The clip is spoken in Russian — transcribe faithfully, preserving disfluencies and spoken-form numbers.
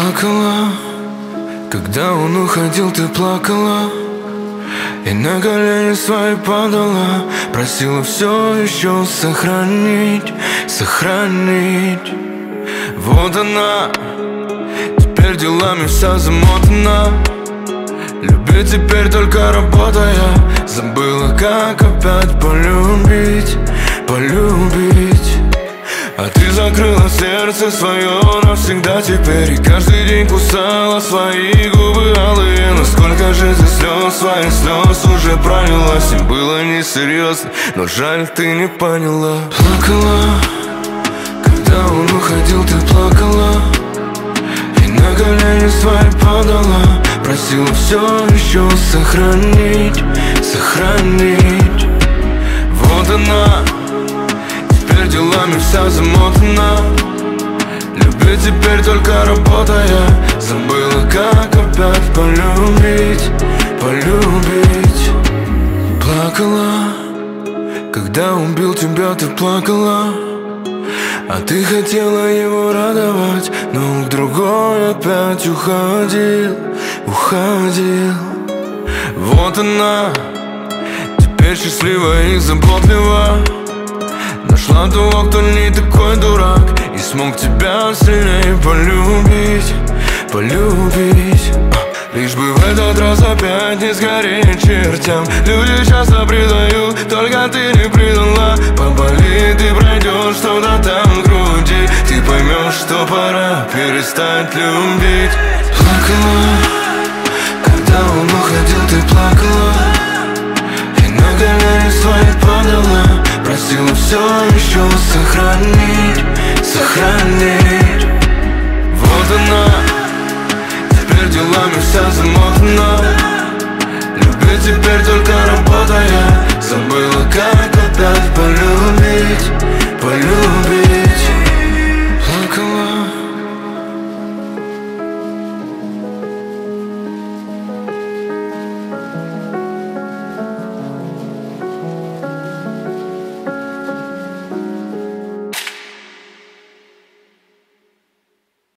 Плакала, когда он уходил, ты плакала, и на колени свои падала, просила все еще сохранить, сохранить. Вот она, теперь делами вся замотана, любит теперь только работая, забыла, как опять полюбить, полюбить. А ты закрыла сердце свое навсегда теперь, и каждый день кусала свои губы алые. Но сколько же ты слез, своих слез уже пролилась, им было несерьезно, но жаль, ты не поняла. Плакала, когда он уходил, ты плакала, и на колени свои падала, просила все еще сохранить, сохранить. Вот она, теперь делами вся замотана, любит теперь только работая, забыла, как опять полюбить, полюбить. Плакала, когда он бил тебя, ты плакала, а ты хотела его радовать, но к другой опять уходил, уходил. Вот она, теперь счастлива и заботлива, нашла того, кто не такой дурак, и смог тебя сильнее полюбить, полюбить. Лишь бы в этот раз опять не сгореть чертям. Люди часто предают, только ты не предала. Поболит и пройдет что-то там в груди, ты поймешь, что пора перестать любить. Плакала, когда он уходил, ты плакала, и на колени свои падала, просила все еще сохранить, сохранить. Вот она, теперь делами вся замотана, любит теперь только работа.